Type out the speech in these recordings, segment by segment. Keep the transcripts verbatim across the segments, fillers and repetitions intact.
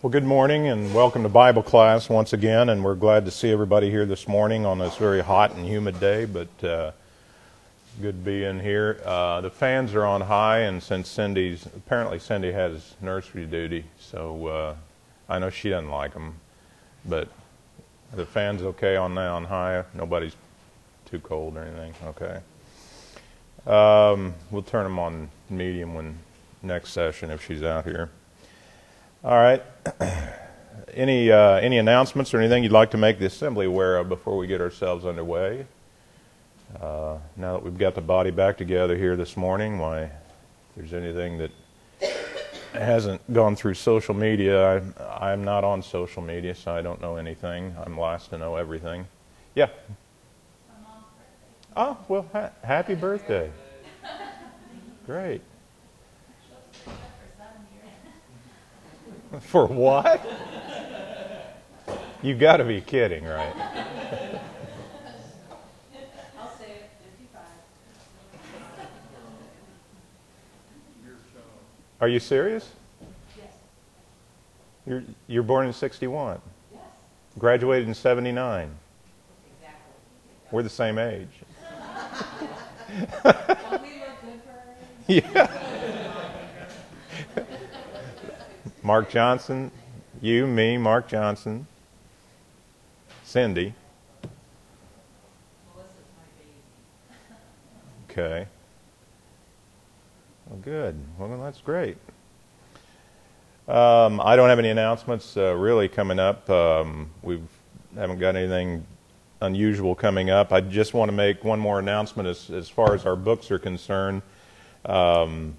Well, good morning and welcome to Bible class once again, and we're glad to see everybody here this morning on this very hot and humid day, but uh, good being here. Uh, the fans are on high, and since Cindy's, apparently Cindy has nursery duty, so uh, I know she doesn't like them, but the fans okay on that on high? Nobody's too cold or anything? Okay. Um, we'll turn them on medium when next session if she's out here. All right. Any uh, any announcements or anything you'd like to make the assembly aware of before we get ourselves underway? Uh, now that we've got the body back together here this morning, why, if there's anything that hasn't gone through social media, I, I'm not on social media, so I don't know anything. I'm last to know everything. Yeah. My mom's birthday. Oh, well, ha- happy birthday. Great. For what? You got to be kidding, right? I'll say it, fifty-five. Are you serious? Yes. You're you're born in sixty-one. Yes. Graduated in seventy-nine. Exactly. We're the same age. Don't we look good for our age? Yeah. Mark Johnson, you, me, Mark Johnson, Cindy. Melissa's my baby. Okay. Well, good. Well, that's great. Um, I don't have any announcements uh, really coming up. Um, we haven't got anything unusual coming up. I just want to make one more announcement as, as far as our books are concerned. Um,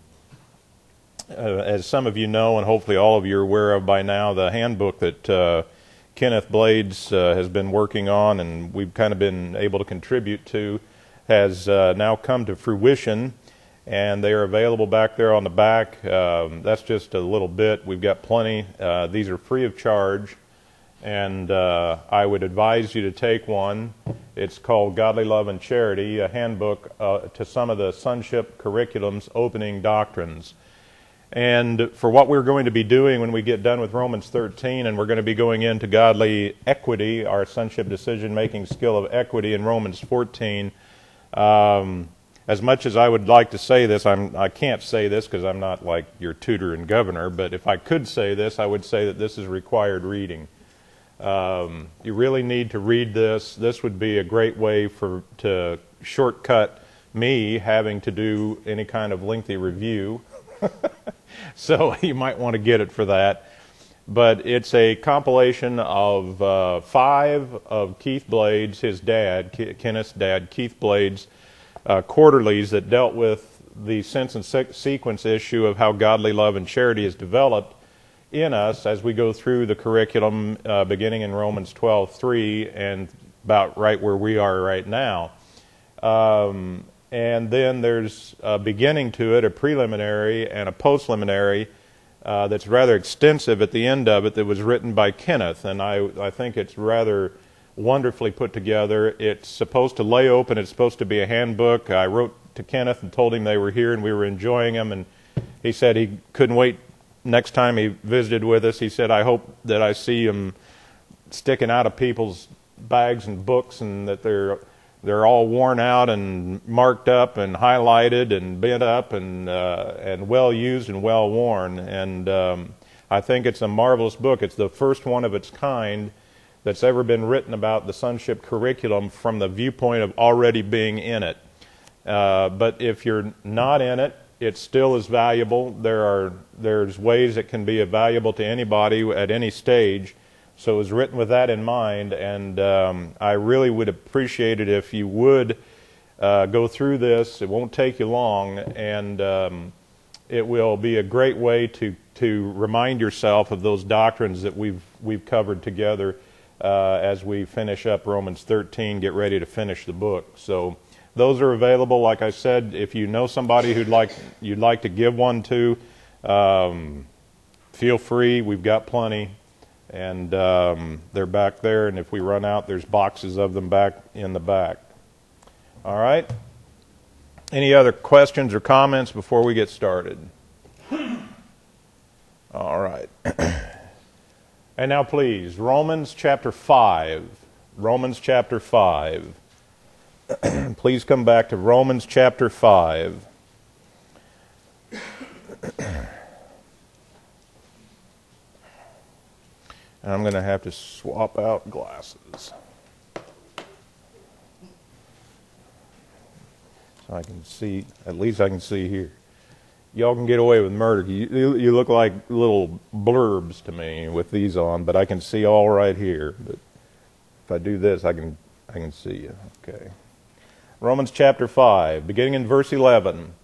Uh, as some of you know, and hopefully all of you are aware of by now, the handbook that uh, Kenneth Blades uh, has been working on and we've kind of been able to contribute to has uh, now come to fruition, and they are available back there on the back. Um, that's just a little bit. We've got plenty. Uh, these are free of charge, and uh, I would advise you to take one. It's called Godly Love and Charity, a handbook uh, to some of the sonship curriculum's opening doctrines. And for what we're going to be doing when we get done with Romans thirteen, and we're going to be going into godly equity, our sonship decision-making skill of equity in Romans fourteen, um, as much as I would like to say this, I'm, I can't say this because I'm not like your tutor and governor, but if I could say this, I would say that this is required reading. Um, you really need to read this. This would be a great way for to shortcut me having to do any kind of lengthy review. So you might want to get it for that. But it's a compilation of uh, five of Keith Blades, his dad, Ke- Kenneth's dad, Keith Blades' uh, quarterlies that dealt with the sense and se- sequence issue of how godly love and charity is developed in us as we go through the curriculum uh, beginning in Romans twelve three and about right where we are right now. Um, And then there's a beginning to it, a preliminary and a postliminary uh, that's rather extensive at the end of it that was written by Kenneth. And I, I think it's rather wonderfully put together. It's supposed to lay open. It's supposed to be a handbook. I wrote to Kenneth and told him they were here and we were enjoying them. And he said he couldn't wait next time he visited with us. He said, I hope that I see them sticking out of people's bags and books and that they're... They're all worn out and marked up and highlighted and bent up and uh, and well used and well worn. And um, I think it's a marvelous book. It's the first one of its kind that's ever been written about the sonship curriculum from the viewpoint of already being in it. Uh, but if you're not in it, it still is valuable. There are there's ways it can be valuable to anybody at any stage. So it was written with that in mind, and um, I really would appreciate it if you would uh, go through this. It won't take you long, and um, it will be a great way to, to remind yourself of those doctrines that we've we've covered together uh, as we finish up Romans thirteen, get ready to finish the book. So those are available. Like I said, if you know somebody who'd like you'd like to give one to, um, feel free. We've got plenty. And um, they're back there, and if we run out, there's boxes of them back in the back. All right? Any other questions or comments before we get started? All right. And now please, Romans chapter five. Romans chapter five. Please come back to Romans chapter five. And I'm going to have to swap out glasses so I can see, at least I can see here. Y'all can get away with murder. You, you look like little blurbs to me with these on, but I can see all right here. But if I do this, I can I can see you. Okay. Romans chapter five, beginning in verse eleven.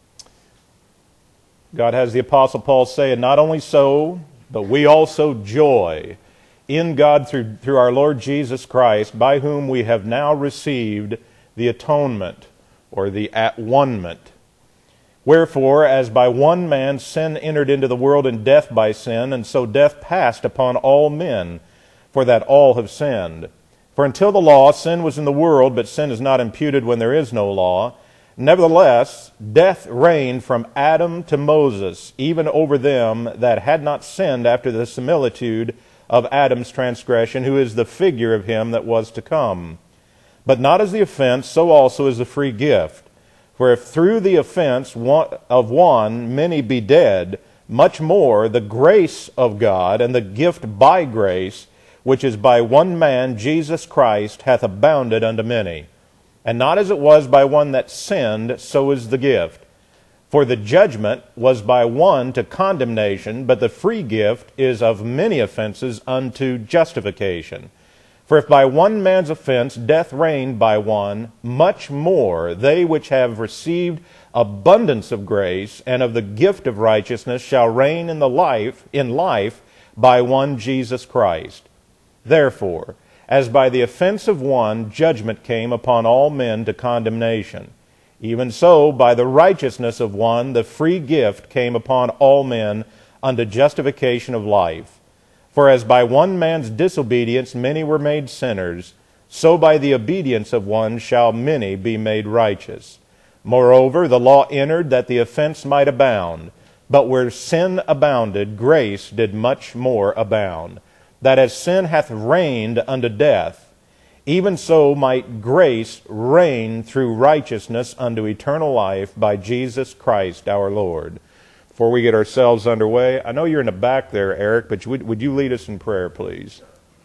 God has the Apostle Paul say, "And not only so, but we also joy in God through, through our Lord Jesus Christ, by whom we have now received the atonement," or the at-one-ment. "Wherefore, as by one man sin entered into the world, and death by sin, and so death passed upon all men, for that all have sinned. For until the law, sin was in the world, but sin is not imputed when there is no law. Nevertheless, death reigned from Adam to Moses, even over them that had not sinned after the similitude of Adam's transgression, who is the figure of him that was to come. But not as the offense, so also is the free gift. For if through the offense of one many be dead, much more the grace of God and the gift by grace, which is by one man, Jesus Christ, hath abounded unto many. And not as it was by one that sinned, so is the gift. For the judgment was by one to condemnation, but the free gift is of many offenses unto justification. For if by one man's offense death reigned by one, much more they which have received abundance of grace and of the gift of righteousness shall reign in the life in life by one Jesus Christ. Therefore, as by the offense of one judgment came upon all men to condemnation, even so by the righteousness of one the free gift came upon all men unto justification of life. For as by one man's disobedience many were made sinners, so by the obedience of one shall many be made righteous. Moreover, the law entered that the offense might abound, but where sin abounded, grace did much more abound. That as sin hath reigned unto death, even so might grace reign through righteousness unto eternal life by Jesus Christ our Lord." Before we get ourselves underway, I know you're in the back there, Eric, but would, would you lead us in prayer, please?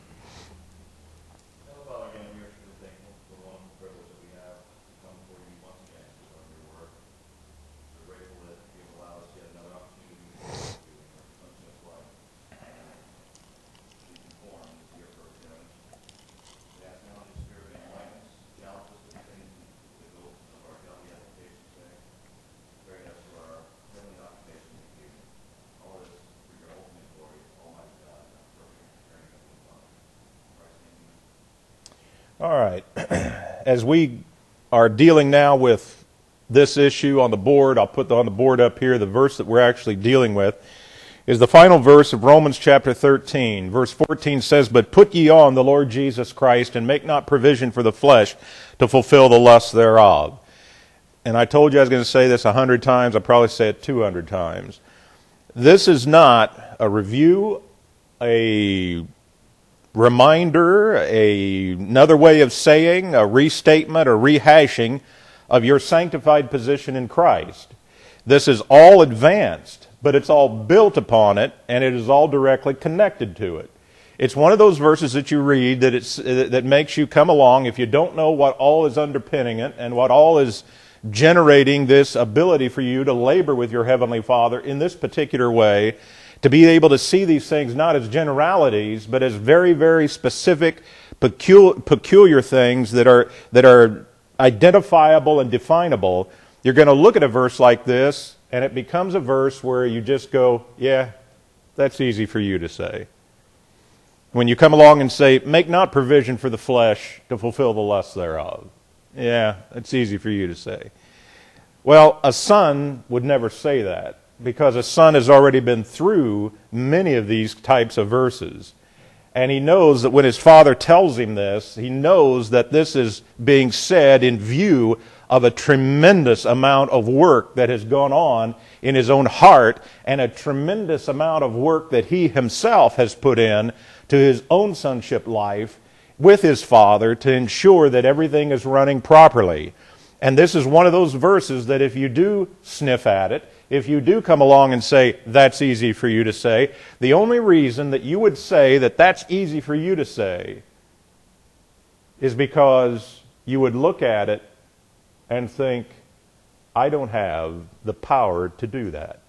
Father, again, we are truly thankful for the wonderful privilege that we have to come before you once again to learn your word. We're grateful that you have allowed us yet another opportunity to be with you in our Son's life and be conformed to your perfect image. We ask now in the spirit of enlightenment, challenge us with the things that go of our daily application today. Bring us to our heavenly occupation with you. All this for your ultimate glory, Almighty God, and our perfect and heavenly Father. In Christ's name. All right. As we are dealing now with this issue on the board, I'll put on the board up here, the verse that we're actually dealing with is the final verse of Romans chapter thirteen. Verse fourteen says, "But put ye on the Lord Jesus Christ, and make not provision for the flesh to fulfill the lusts thereof." And I told you I was going to say this a hundred times. I'll probably say it two hundred times. This is not a review, a reminder, a, another way of saying, a restatement or rehashing of your sanctified position in Christ. This is all advanced, but it's all built upon it, and it is all directly connected to it. It's one of those verses that you read that it's that makes you come along if you don't know what all is underpinning it and what all is generating this ability for you to labor with your Heavenly Father in this particular way, to be able to see these things not as generalities, but as very, very specific, peculiar, peculiar things that are that are identifiable and definable. You're going to look at a verse like this, and it becomes a verse where you just go, yeah, that's easy for you to say. When you come along and say, "Make not provision for the flesh to fulfill the lusts thereof." Yeah, it's easy for you to say. Well, a son would never say that, because a son has already been through many of these types of verses. And he knows that when his father tells him this, he knows that this is being said in view of a tremendous amount of work that has gone on in his own heart, and a tremendous amount of work that he himself has put in to his own sonship life with his Father to ensure that everything is running properly. And this is one of those verses that if you do sniff at it, if you do come along and say, that's easy for you to say, the only reason that you would say that that's easy for you to say is because you would look at it and think, I don't have the power to do that.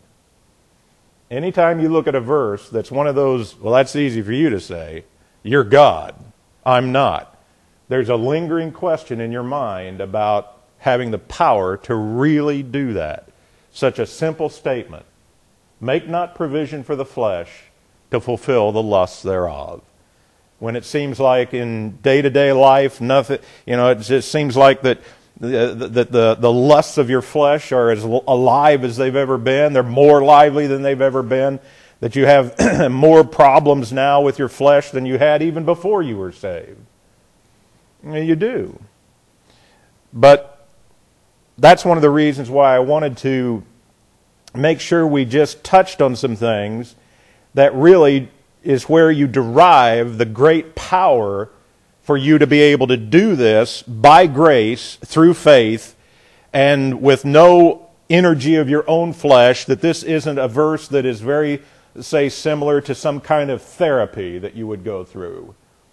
Anytime you look at a verse that's one of those, well, that's easy for you to say, you're God, I'm not. There's a lingering question in your mind about having the power to really do that. Such a simple statement. Make not provision for the flesh to fulfill the lusts thereof. When it seems like in day-to-day life, nothing, you know, it just seems like that the, the, the, the lusts of your flesh are as alive as they've ever been. They're more lively than they've ever been. That you have more problems now with your flesh than you had even before you were saved. You do. But that's one of the reasons why I wanted to make sure we just touched on some things that really is where you derive the great power for you to be able to do this by grace, through faith, and with no energy of your own flesh, that this isn't a verse that is very, say, similar to some kind of therapy that you would go through,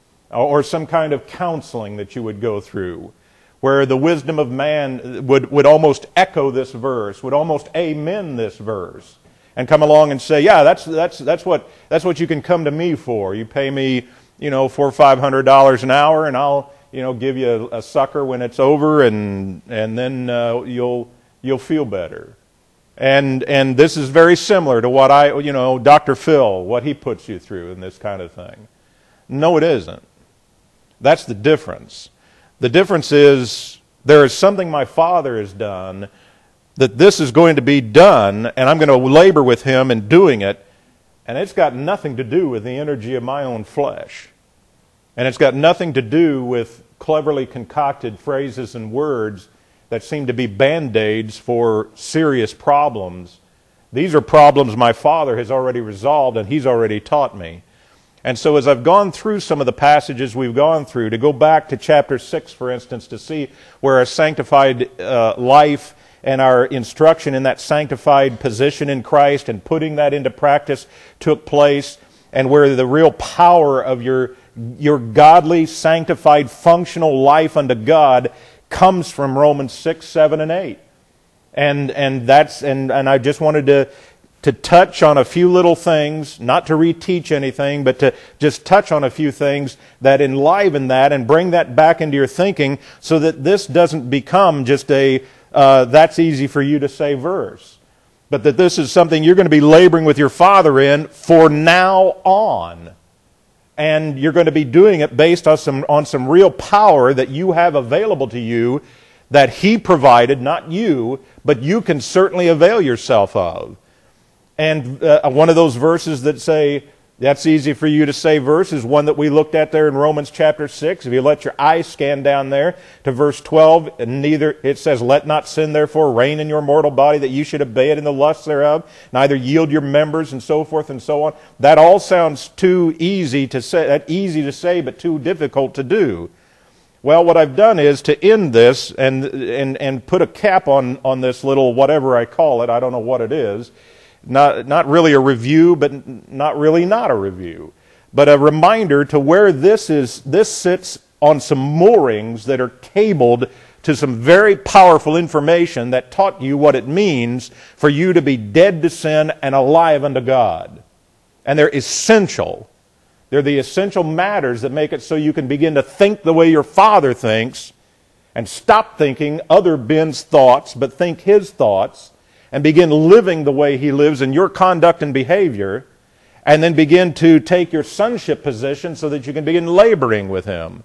or some kind of counseling that you would go through, where the wisdom of man would, would almost echo this verse, would almost amen this verse, and come along and say, yeah, that's that's that's what that's what you can come to me for. You pay me, you know, four or five hundred dollars an hour, and I'll, you know, give you a, a sucker when it's over, and and then uh, you'll you'll feel better. And and this is very similar to what I, you know, Doctor Phil, what he puts you through in this kind of thing. No, it isn't. That's the difference. The difference is there is something my Father has done, that this is going to be done, and I'm going to labor with Him in doing it, and it's got nothing to do with the energy of my own flesh. And it's got nothing to do with cleverly concocted phrases and words that seem to be band-aids for serious problems. These are problems my Father has already resolved, and He's already taught me. And so as I've gone through some of the passages we've gone through, to go back to chapter six, for instance, to see where our sanctified uh, life and our instruction in that sanctified position in Christ and putting that into practice took place, and where the real power of your, your godly, sanctified, functional life unto God comes from Romans six, seven, and eight. And and that's and, and I just wanted to to touch on a few little things, not to reteach anything, but to just touch on a few things that enliven that and bring that back into your thinking, so that this doesn't become just a uh, that's easy for you to say verse, but that this is something you're going to be laboring with your Father in for now on. And you're going to be doing it based on some on some real power that you have available to you, that He provided, not you, but you can certainly avail yourself of. And uh, one of those verses that say, that's easy for you to say verse, is one that we looked at there in Romans chapter six. If you let your eyes scan down there to verse twelve, and neither, it says, let not sin therefore reign in your mortal body, that you should obey it in the lusts thereof, neither yield your members, and so forth and so on. That all sounds too easy to say, that easy to say, but too difficult to do. Well, what I've done is to end this and and and put a cap on, on this little whatever I call it, I don't know what it is, Not not really a review, but not really not a review, but a reminder to where this is. This sits on some moorings that are cabled to some very powerful information that taught you what it means for you to be dead to sin and alive unto God. And they're essential. They're the essential matters that make it so you can begin to think the way your Father thinks, and stop thinking other Ben's thoughts, but think His thoughts, and begin living the way He lives in your conduct and behavior, and then begin to take your sonship position so that you can begin laboring with Him.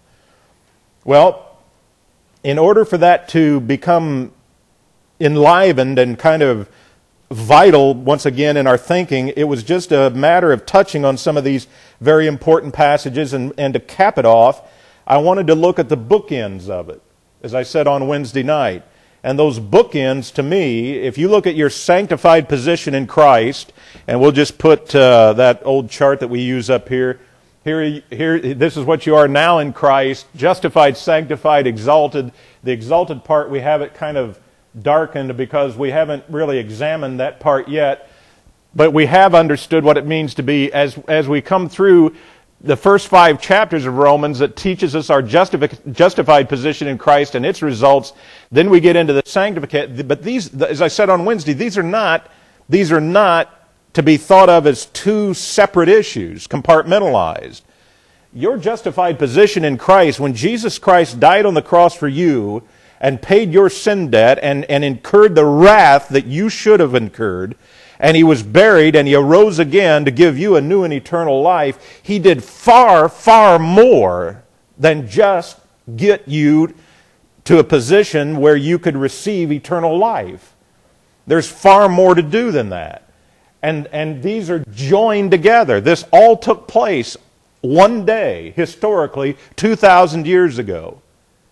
Well, in order for that to become enlivened and kind of vital once again in our thinking, it was just a matter of touching on some of these very important passages, and, and to cap it off, I wanted to look at the bookends of it, as I said on Wednesday night. And those bookends, to me, if you look at your sanctified position in Christ, and we'll just put uh, that old chart that we use up here. Here, here, this is what you are now in Christ, justified, sanctified, exalted. The exalted part, we have it kind of darkened because we haven't really examined that part yet. But we have understood what it means to be, as, as we come through the first five chapters of Romans that teaches us our justifi- justified position in Christ and its results. Then we get into the sanctification. But these, as I said on Wednesday, these are not, these are not to be thought of as two separate issues, compartmentalized. Your justified position in Christ, when Jesus Christ died on the cross for you and paid your sin debt and, and incurred the wrath that you should have incurred, and he was buried and he arose again to give you a new and eternal life, he did far, far more than just get you to a position where you could receive eternal life. There's far more to do than that. And, and these are joined together. This all took place one day, historically, two thousand years ago.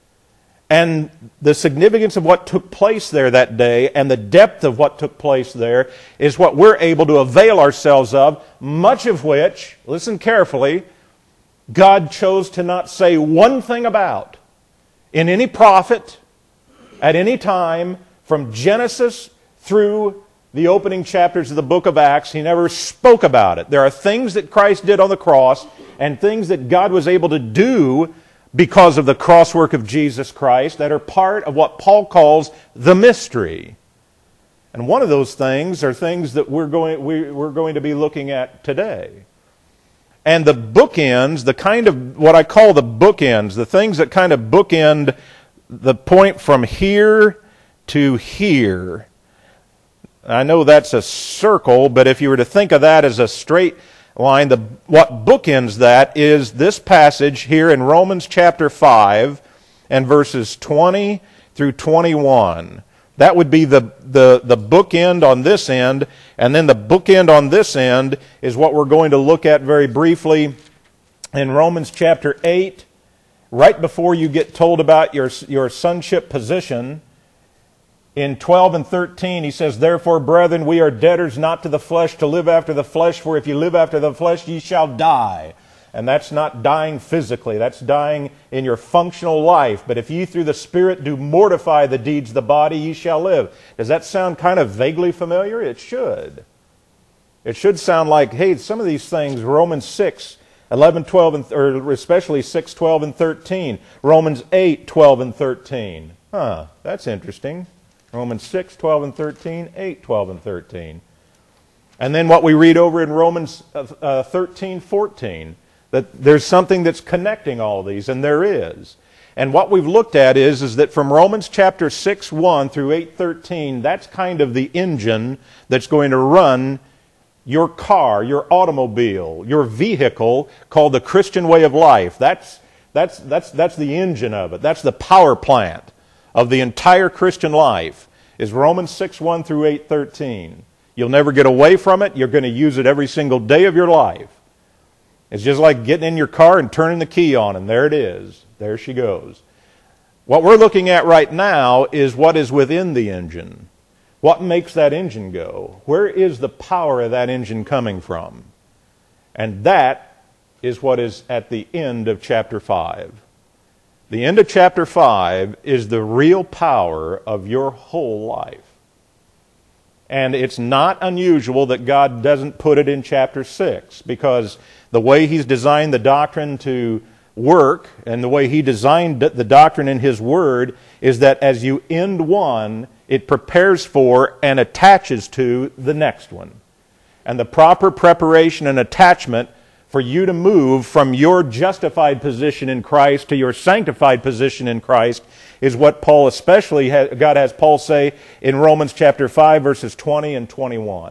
And the significance of what took place there that day and the depth of what took place there is what we're able to avail ourselves of, much of which, listen carefully, God chose to not say one thing about in any prophet at any time from Genesis through the opening chapters of the book of Acts. He never spoke about it. There are things that Christ did on the cross and things that God was able to do because of the cross work of Jesus Christ that are part of what Paul calls the mystery. And one of those things are things that we're going, we, we're going to be looking at today. And the bookends, the kind of, what I call the bookends, the things that kind of bookend the point from here to here. I know that's a circle, but if you were to think of that as a straight line, the, what bookends that is this passage here in Romans chapter five and verses twenty through twenty-one. That would be the, the, the bookend on this end, and then the bookend on this end is what we're going to look at very briefly in Romans chapter eight, right before you get told about your, your sonship position. In twelve and thirteen, he says, "Therefore, brethren, we are debtors not to the flesh to live after the flesh, for if you live after the flesh, ye shall die." And that's not dying physically, that's dying in your functional life. "But if ye through the Spirit do mortify the deeds of the body, ye shall live." Does that sound kind of vaguely familiar? It should. It should sound like, hey, some of these things, Romans six, eleven, twelve, and, or especially six, twelve, and thirteen. Romans eight, twelve, and thirteen. Huh, that's interesting. Romans six, twelve, and thirteen, eight, twelve, and thirteen. And then what we read over in Romans uh, thirteen, fourteen, that there's something that's connecting all these, and there is. And what we've looked at is, is that from Romans chapter six, one through eight, thirteen, that's kind of the engine that's going to run your car, your automobile, your vehicle called the Christian way of life. That's, that's, that's, that's the engine of it. That's the power plant of the entire Christian life, is Romans six, one through eight, thirteen. You'll never get away from it. You're going to use it every single day of your life. It's just like getting in your car and turning the key on, and there it is. There she goes. What we're looking at right now is what is within the engine. What makes that engine go? Where is the power of that engine coming from? And that is what is at the end of chapter five. The end of chapter five is the real power of your whole life. And it's not unusual that God doesn't put it in chapter six, because the way He's designed the doctrine to work and the way He designed the doctrine in His Word is that as you end one, it prepares for and attaches to the next one. And the proper preparation and attachment for you to move from your justified position in Christ to your sanctified position in Christ is what Paul especially, has, God has Paul say in Romans chapter five, verses twenty and twenty-one.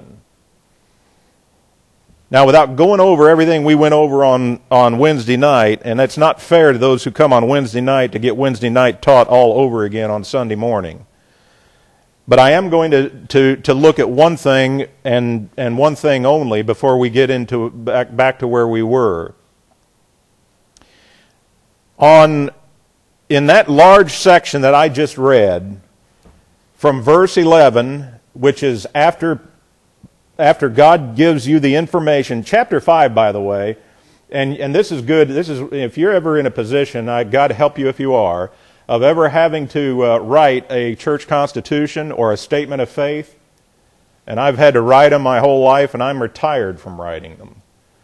Now, without going over everything we went over on, on Wednesday night, and it's not fair to those who come on Wednesday night to get Wednesday night taught all over again on Sunday morning. But I am going to, to, to look at one thing and, and one thing only before we get into back, back to where we were. On, in that large section that I just read, from verse eleven, which is after, after God gives you the information. Chapter five, by the way, and, and this is good. This is, if you're ever in a position, I, God help you if you are, of ever having to uh, write a church constitution or a statement of faith, and I've had to write them my whole life, and I'm retired from writing them.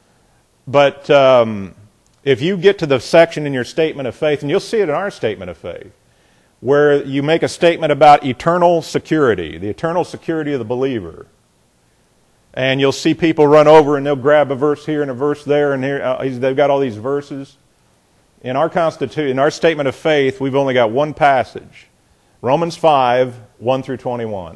But um, if you get to the section in your statement of faith, and you'll see it in our statement of faith, where you make a statement about eternal security, the eternal security of the believer, and you'll see people run over and they'll grab a verse here and a verse there, and here uh, they've got all these verses. In our constitution, in our statement of faith, we've only got one passage, Romans five, one through twenty-one.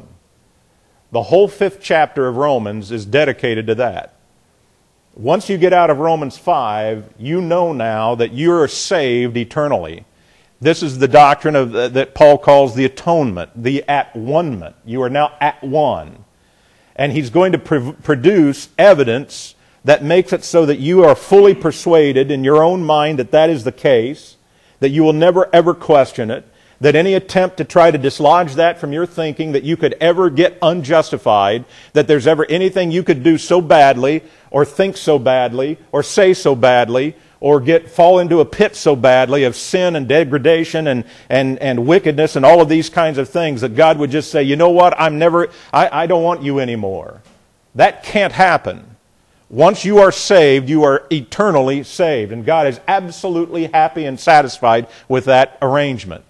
The whole fifth chapter of Romans is dedicated to that. Once you get out of Romans five, you know now that you're saved eternally. This is the doctrine of uh, that Paul calls the atonement, the at-one-ment. You are now at one. And he's going to pr- produce evidence that makes it so that you are fully persuaded in your own mind that that is the case, that you will never ever question it, that any attempt to try to dislodge that from your thinking, that you could ever get unjustified, that there's ever anything you could do so badly, or think so badly, or say so badly, or get fall into a pit so badly of sin and degradation and, and, and wickedness and all of these kinds of things, that God would just say, you know what, I'm never, I, I don't want you anymore. That can't happen. Once you are saved, you are eternally saved. And God is absolutely happy and satisfied with that arrangement.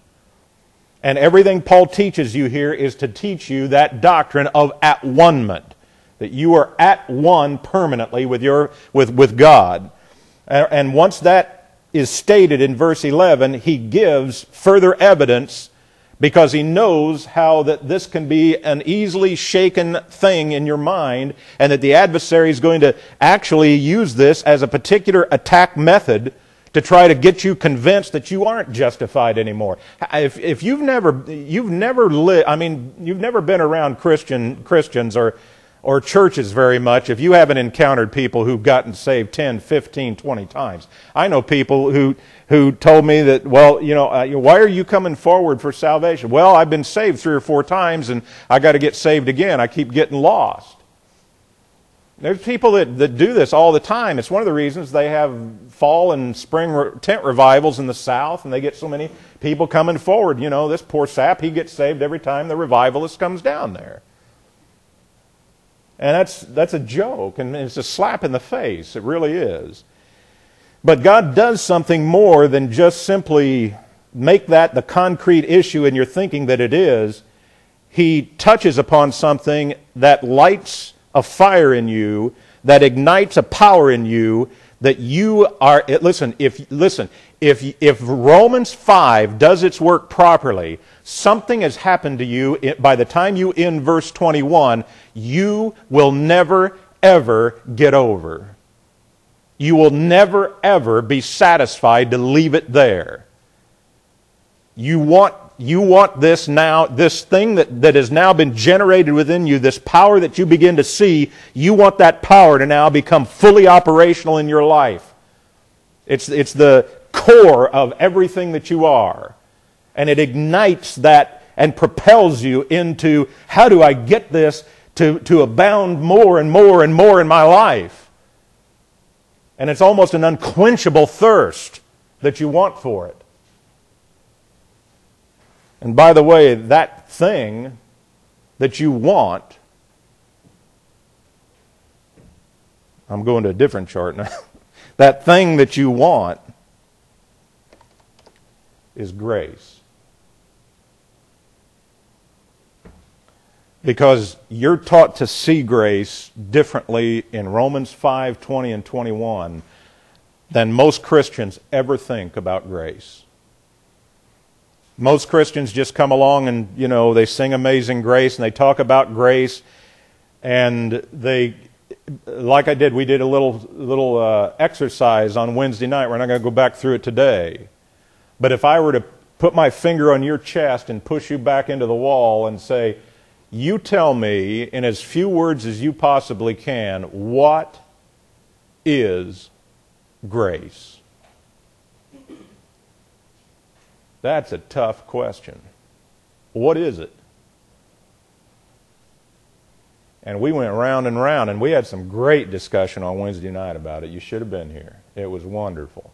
And everything Paul teaches you here is to teach you that doctrine of at-one-ment, that you are at one permanently with your with, with God. And once that is stated in verse eleven, he gives further evidence, because he knows how that this can be an easily shaken thing in your mind, and that the adversary is going to actually use this as a particular attack method to try to get you convinced that you aren't justified anymore. If, if you've never, you've never li- I mean, you've never been around Christian Christians or or churches very much, if you haven't encountered people who've gotten saved ten, fifteen, twenty times. I know people who who told me that, well, you know, uh, why are you coming forward for salvation? Well, I've been saved three or four times, and I got to get saved again. I keep getting lost. There's people that, that do this all the time. It's one of the reasons they have fall and spring re- tent revivals in the South, and they get so many people coming forward. You know, this poor sap, he gets saved every time the revivalist comes down there. And that's that's a joke, and it's a slap in the face. It really is. But God does something more than just simply make that the concrete issue in your thinking that it is. He touches upon something that lights a fire in you, that ignites a power in you, that you are, listen, if, listen, if, if Romans five does its work properly, something has happened to you by the time you end verse twenty-one, you will never, ever get over. You will never, ever be satisfied to leave it there. You want You want this now, this thing that, that has now been generated within you, this power that you begin to see, you want that power to now become fully operational in your life. It's, it's the core of everything that you are. And it ignites that and propels you into, how do I get this to, to abound more and more and more in my life? And it's almost an unquenchable thirst that you want for it. And by the way, that thing that you want, I'm going to a different chart now. That thing that you want is grace. Because you're taught to see grace differently in Romans five, twenty, and twenty-one than most Christians ever think about grace. Most Christians just come along and, you know, they sing Amazing Grace and they talk about grace, and they, like I did, we did a little little uh, exercise on Wednesday night. We're not going to go back through it today. But if I were to put my finger on your chest and push you back into the wall and say, you tell me in as few words as you possibly can, what is grace? That's a tough question. What is it? And we went round and round, and we had some great discussion on Wednesday night about it. You should have been here. It was wonderful.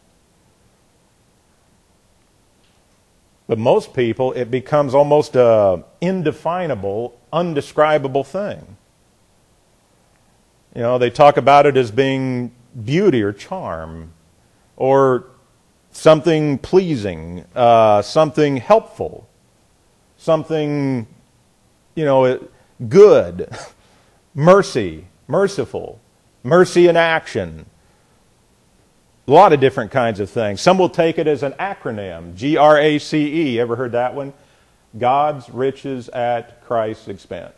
But most people, it becomes almost an indefinable, undescribable thing. You know, they talk about it as being beauty or charm, or something pleasing, uh, something helpful, something, you know, good, mercy, merciful, mercy in action. A lot of different kinds of things. Some will take it as an acronym, G R A C E. Ever heard that one? God's riches at Christ's expense.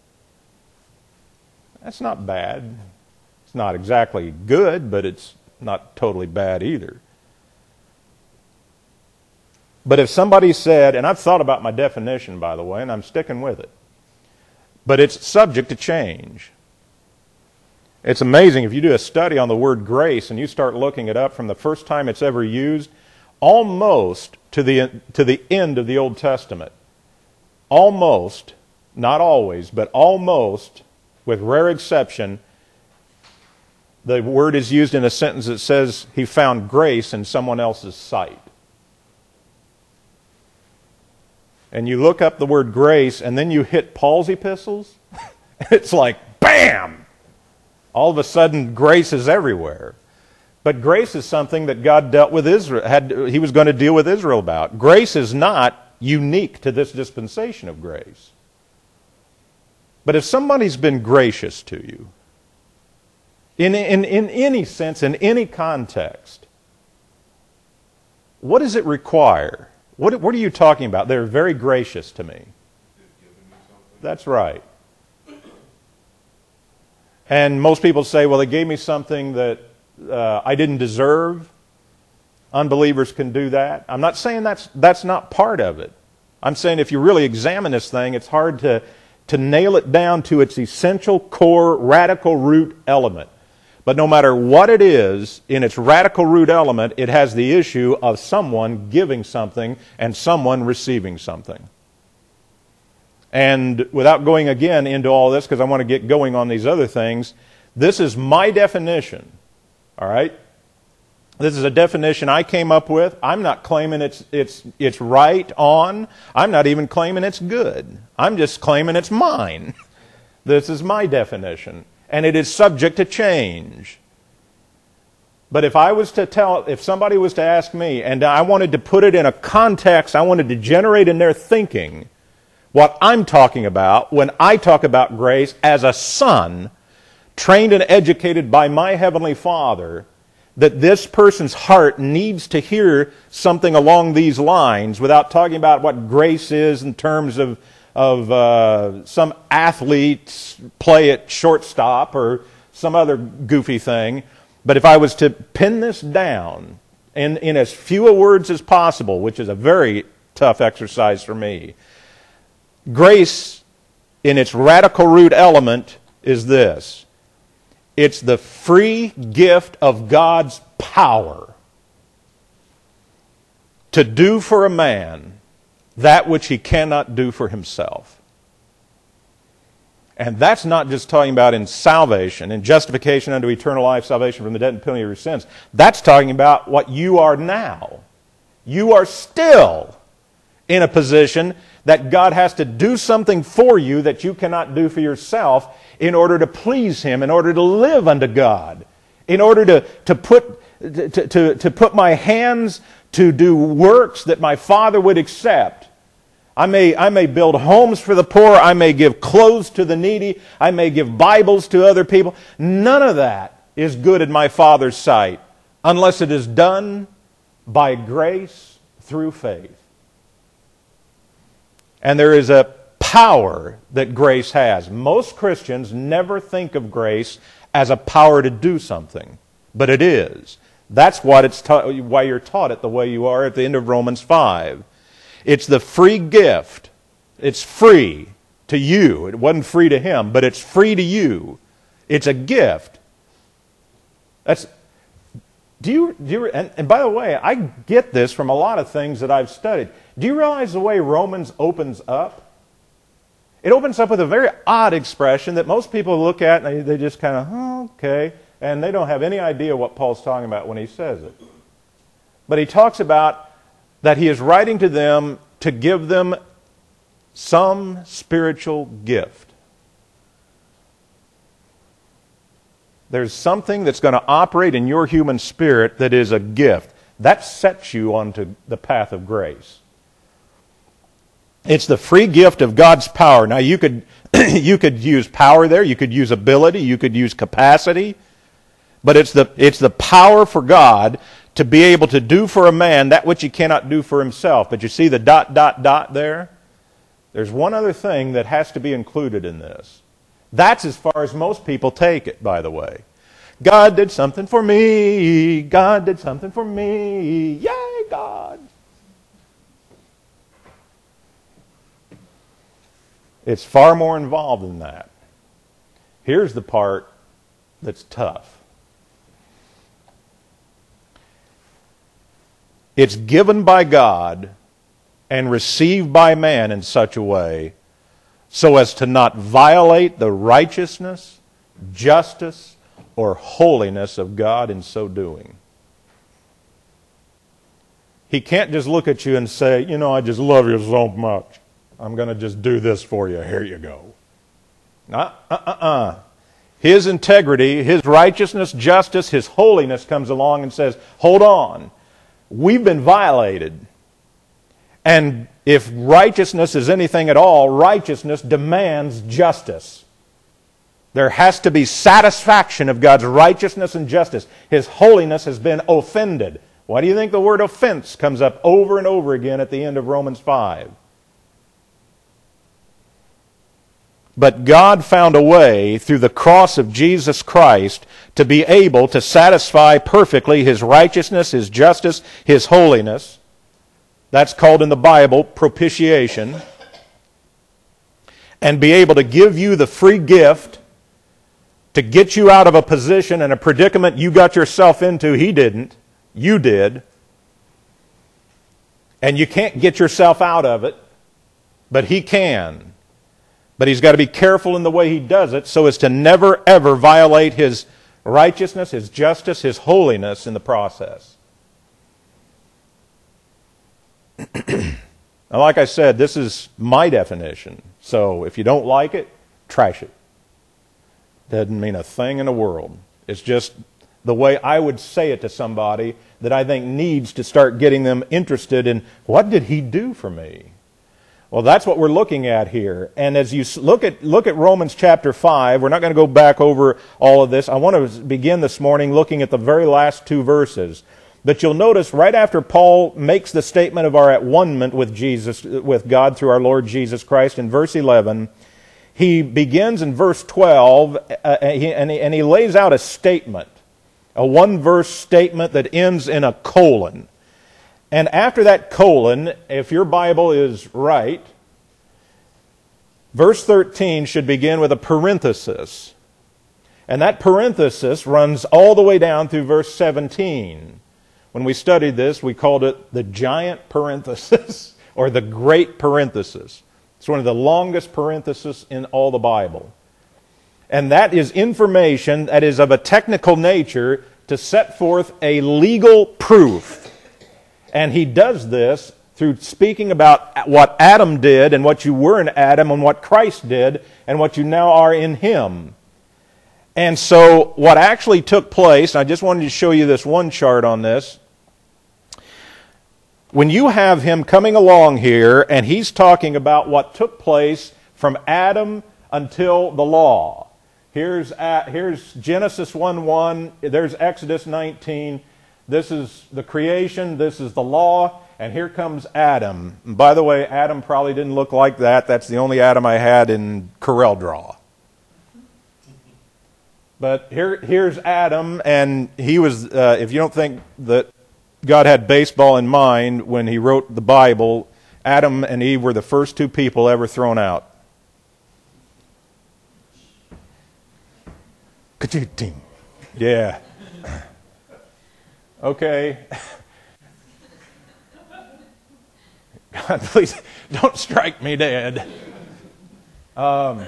That's not bad. It's not exactly good, but it's not totally bad either. But if somebody said, and I've thought about my definition, by the way, and I'm sticking with it, but it's subject to change. It's amazing if you do a study on the word grace and you start looking it up from the first time it's ever used, almost to the, to the end of the Old Testament. Almost, not always, but almost, with rare exception, the word is used in a sentence that says he found grace in someone else's sight. And you look up the word grace, and then you hit Paul's epistles, it's like, bam! All of a sudden, grace is everywhere. But grace is something that God dealt with Israel, had, he was going to deal with Israel about. Grace is not unique to this dispensation of grace. But if somebody's been gracious to you, in, in, in any sense, in any context, what does it require? What, what are you talking about? They're very gracious to me. That's right. And most people say, well, they gave me something that uh, I didn't deserve. Unbelievers can do that. I'm not saying that's, that's not part of it. I'm saying if you really examine this thing, it's hard to, to nail it down to its essential core radical root element. But no matter what it is, in its radical root element, it has the issue of someone giving something and someone receiving something. And without going again into all this, because I want to get going on these other things, this is my definition. All right? This is a definition I came up with. I'm not claiming it's, it's, it's right on. I'm not even claiming it's good. I'm just claiming it's mine. This is my definition. And it is subject to change. But if I was to tell, if somebody was to ask me, and I wanted to put it in a context, I wanted to generate in their thinking what I'm talking about when I talk about grace as a son, trained and educated by my Heavenly Father, that this person's heart needs to hear something along these lines without talking about what grace is in terms of of uh, some athletes play at shortstop or some other goofy thing. But if I was to pin this down in, in as few words as possible, which is a very tough exercise for me, grace in its radical root element is this. It's the free gift of God's power to do for a man that which he cannot do for himself. And that's not just talking about in salvation, in justification unto eternal life, salvation from the debt and penalty of your sins. That's talking about what you are now. You are still in a position that God has to do something for you that you cannot do for yourself in order to please Him, in order to live unto God, in order to, to, put, to, to, to put my hands to do works that my Father would accept. I may, I may build homes for the poor. I may give clothes to the needy. I may give Bibles to other people. None of that is good in my Father's sight unless it is done by grace through faith. And there is a power that grace has. Most Christians never think of grace as a power to do something, but it is. That's what it's ta- why you're taught it the way you are at the end of Romans five. It's the free gift. It's free to you. It wasn't free to him, but it's free to you. It's a gift. That's. Do you? Do you? And, and by the way, I get this from a lot of things that I've studied. Do you realize the way Romans opens up? It opens up with a very odd expression that most people look at and they, they just kind of, oh, okay, and they don't have any idea what Paul's talking about when he says it. But he talks about that he is writing to them to give them some spiritual gift. There's something that's going to operate in your human spirit that is a gift. That sets you onto the path of grace. It's the free gift of God's power. Now you could you could use power there, you could use ability, you could use capacity, but it's the it's the power for God to be able to do for a man that which he cannot do for himself. But you see the dot dot dot there? There's one other thing that has to be included in this. That's as far as most people take it, by the way. God did something for me. God did something for me. Yay, God. It's far more involved than that. Here's the part that's tough. It's given by God and received by man in such a way so as to not violate the righteousness, justice, or holiness of God in so doing. He can't just look at you and say, you know, I just love you so much. I'm going to just do this for you. Here you go. Uh, uh, uh, uh. His integrity, His righteousness, justice, His holiness comes along and says, hold on. We've been violated. And if righteousness is anything at all, righteousness demands justice. There has to be satisfaction of God's righteousness and justice. His holiness has been offended. Why do you think the word offense comes up over and over again at the end of Romans five? But God found a way through the cross of Jesus Christ to be able to satisfy perfectly His righteousness, His justice, His holiness. That's called in the Bible propitiation. And be able to give you the free gift to get you out of a position and a predicament you got yourself into. He didn't. You did. And you can't get yourself out of it, but He can. But He's got to be careful in the way He does it so as to never, ever violate His righteousness, His justice, His holiness in the process. Now, like I said, this is my definition. So if you don't like it, trash it. Doesn't mean a thing in the world. It's just the way I would say it to somebody that I think needs to start getting them interested in, what did He do for me? Well, that's what we're looking at here. And as you look at look at Romans chapter five, we're not going to go back over all of this. I want to begin this morning looking at the very last two verses. But you'll notice right after Paul makes the statement of our at-one-ment with Jesus, with God through our Lord Jesus Christ in verse eleven, he begins in verse twelve uh, and, he, and, he, and he lays out a statement, a one-verse statement that ends in a colon. And after that colon, if your Bible is right, verse thirteen should begin with a parenthesis. And that parenthesis runs all the way down through verse seventeen. When we studied this, we called it the giant parenthesis or the great parenthesis. It's one of the longest parentheses in all the Bible. And that is information that is of a technical nature to set forth a legal proof. And he does this through speaking about what Adam did and what you were in Adam and what Christ did and what you now are in Him. And so what actually took place, I just wanted to show you this one chart on this. When you have him coming along here and he's talking about what took place from Adam until the law. Here's, here's Genesis one one, there's Exodus nineteen. This is the creation, this is the law, and here comes Adam. And by the way, Adam probably didn't look like that. That's the only Adam I had in Corel Draw. But here, here's Adam, and he was, uh, if you don't think that God had baseball in mind when He wrote the Bible, Adam and Eve were the first two people ever thrown out. Ka-ching. Yeah. Okay. God, please don't strike me dead. Um,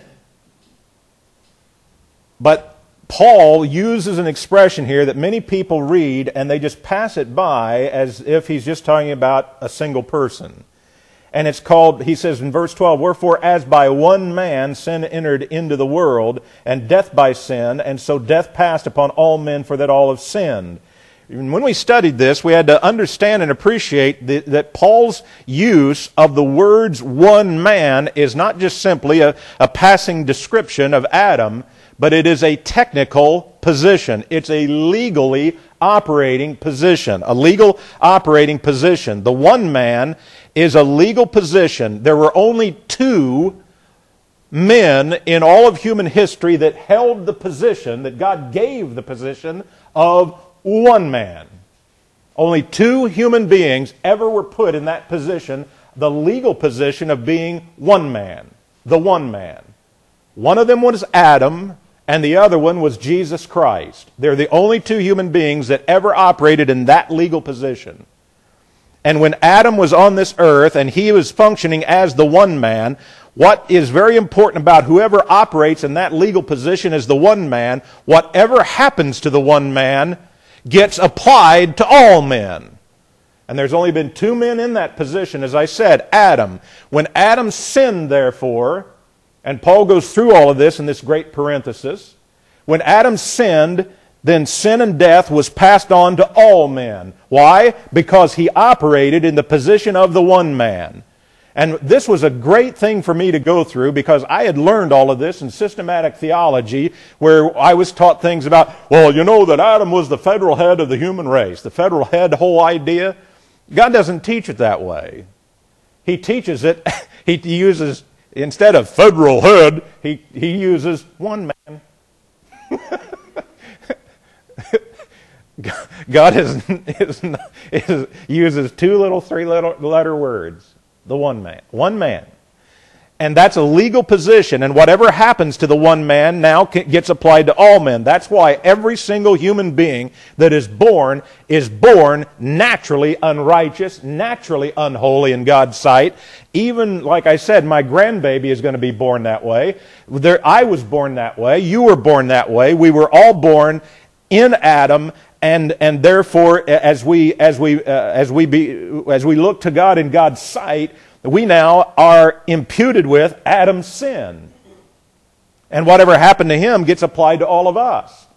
but Paul uses an expression here that many people read and they just pass it by as if he's just talking about a single person. And it's called, he says in verse twelve, "Wherefore as by one man sin entered into the world, and death by sin, and so death passed upon all men, for that all have sinned." And when we studied this, we had to understand and appreciate the, that Paul's use of the words "one man" is not just simply a, a passing description of Adam, but it is a technical position. It's a legally operating position, a legal operating position. The one man is a legal position. There were only two men in all of human history that held the position, that God gave the position of one man. Only two human beings ever were put in that position, the legal position of being one man, the one man. One of them was Adam, and the other one was Jesus Christ. They're the only two human beings that ever operated in that legal position. And when Adam was on this earth and he was functioning as the one man, what is very important about whoever operates in that legal position as the one man, whatever happens to the one man gets applied to all men. And there's only been two men in that position, as I said, Adam. When Adam sinned, therefore, and Paul goes through all of this in this great parenthesis, when Adam sinned, then sin and death was passed on to all men. Why? Because he operated in the position of the one man. And this was a great thing for me to go through because I had learned all of this in systematic theology where I was taught things about, well, you know that Adam was the federal head of the human race. The federal head whole idea. God doesn't teach it that way. He teaches it, he uses, instead of federal head, he, he uses one man. God is, is, is, uses two little three-letter words. The one man. One man. And that's a legal position, and whatever happens to the one man now gets applied to all men. That's why every single human being that is born is born naturally unrighteous, naturally unholy in God's sight. Even, like I said, my grandbaby is going to be born that way. There, I was born that way. You were born that way. We were all born in Adam. And and therefore, as we as we uh, as we be as we look to God in God's sight, we now are imputed with Adam's sin, and whatever happened to him gets applied to all of us.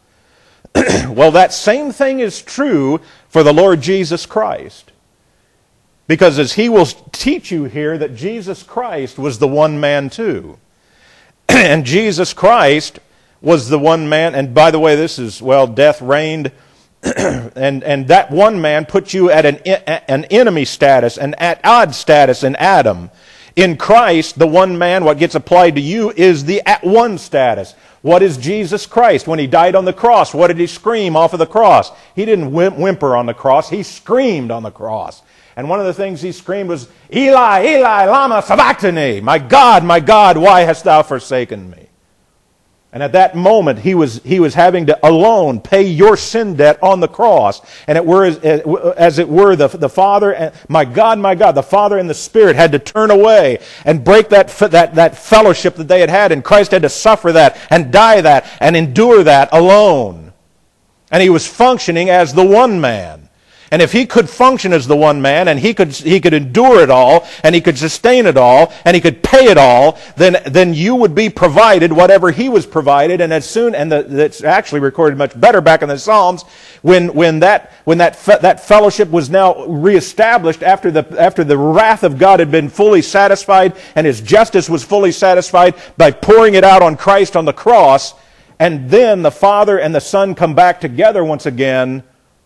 Well, that same thing is true for the Lord Jesus Christ, because as He will teach you here, that Jesus Christ was the one man too, and Jesus Christ was the one man. And by the way, this is well, death reigned. and and that one man put you at an an enemy status, an at odds status in Adam. In Christ, the one man, what gets applied to you is the at one status. What is Jesus Christ? When He died on the cross, what did He scream off of the cross? He didn't whimper on the cross. He screamed on the cross. And one of the things He screamed was, "Eli, Eli, lama sabachthani." My God, my God, why hast Thou forsaken me? And at that moment, he was he was having to alone pay your sin debt on the cross. And it were as, as it were, the, the Father, my God, my God, the Father and the Spirit had to turn away and break that, that, that fellowship that they had had. And Christ had to suffer that and die that and endure that alone. And He was functioning as the one man. And if He could function as the one man, and he could he could endure it all, and He could sustain it all, and He could pay it all, then then you would be provided whatever He was provided. And as soon, and the, that's actually recorded much better back in the Psalms, when when that when that fe, that fellowship was now reestablished after the after the wrath of God had been fully satisfied, and His justice was fully satisfied by pouring it out on Christ on the cross, and then the Father and the Son come back together once again.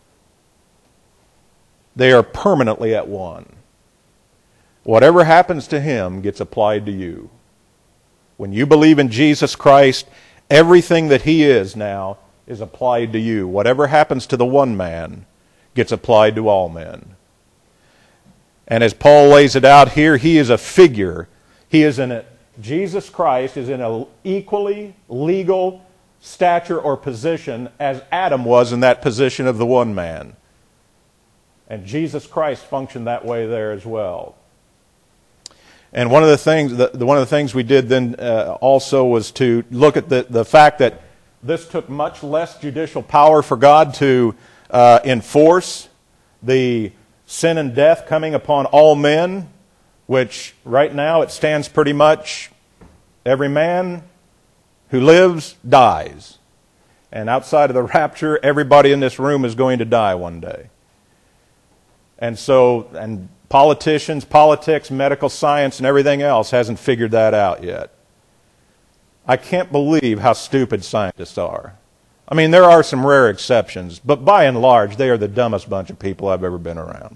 They are permanently at one. Whatever happens to Him gets applied to you. When you believe in Jesus Christ, everything that He is now is applied to you. Whatever happens to the one man gets applied to all men. And as Paul lays it out here, he is a figure. He is in a, Jesus Christ is in an equally legal stature or position as Adam was in that position of the one man. And Jesus Christ functioned that way there as well. And one of the things, the, the, one of the things we did then uh, also was to look at the, the fact that this took much less judicial power for God to uh, enforce the sin and death coming upon all men, which right now it stands pretty much every man who lives dies. And outside of the rapture, everybody in this room is going to die one day. And so, and politicians, politics, medical science, and everything else hasn't figured that out yet. I can't believe how stupid scientists are. I mean, there are some rare exceptions, but by and large, they are the dumbest bunch of people I've ever been around.